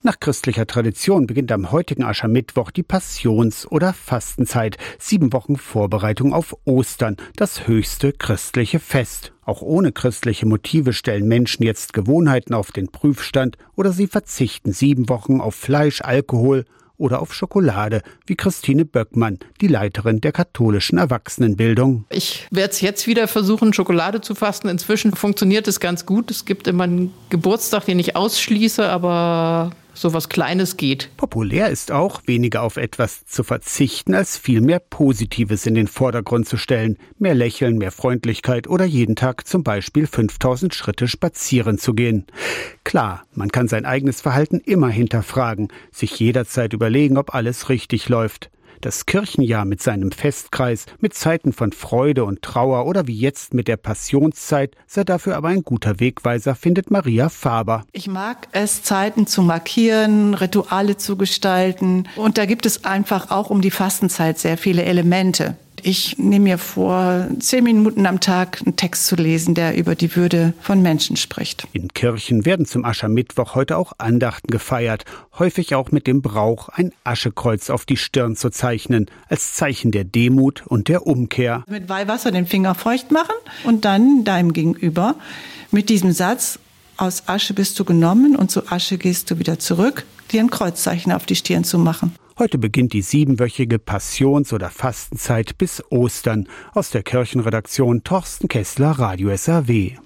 Nach christlicher Tradition beginnt am heutigen Aschermittwoch die Passions- oder Fastenzeit, 7 Wochen Vorbereitung auf Ostern, das höchste christliche Fest. Auch ohne christliche Motive stellen Menschen jetzt Gewohnheiten auf den Prüfstand oder sie verzichten 7 Wochen auf Fleisch, Alkohol oder auf Schokolade, wie Christine Böckmann, die Leiterin der katholischen Erwachsenenbildung. Ich werde es jetzt wieder versuchen, Schokolade zu fasten. Inzwischen funktioniert es ganz gut. Es gibt immer einen Geburtstag, den ich ausschließe, aber so was Kleines geht. Populär ist auch, weniger auf etwas zu verzichten, als viel mehr Positives in den Vordergrund zu stellen. Mehr Lächeln, mehr Freundlichkeit oder jeden Tag zum Beispiel 5000 Schritte spazieren zu gehen. Klar, man kann sein eigenes Verhalten immer hinterfragen, sich jederzeit überlegen, ob alles richtig läuft. Das Kirchenjahr mit seinem Festkreis, mit Zeiten von Freude und Trauer oder wie jetzt mit der Passionszeit sei dafür aber ein guter Wegweiser, findet Maria Faber. Ich mag es, Zeiten zu markieren, Rituale zu gestalten. Und da gibt es einfach auch um die Fastenzeit sehr viele Elemente. Ich nehme mir vor, 10 Minuten am Tag einen Text zu lesen, der über die Würde von Menschen spricht. In Kirchen werden zum Aschermittwoch heute auch Andachten gefeiert, häufig auch mit dem Brauch, ein Aschekreuz auf die Stirn zu zeichnen, als Zeichen der Demut und der Umkehr. Mit Weihwasser den Finger feucht machen und dann deinem Gegenüber mit diesem Satz: Aus Asche bist du genommen und zu Asche gehst du wieder zurück, dir ein Kreuzzeichen auf die Stirn zu machen. Heute beginnt die 7-wöchige Passions- oder Fastenzeit bis Ostern. Aus der Kirchenredaktion Thorsten Kessler, Radio SAW.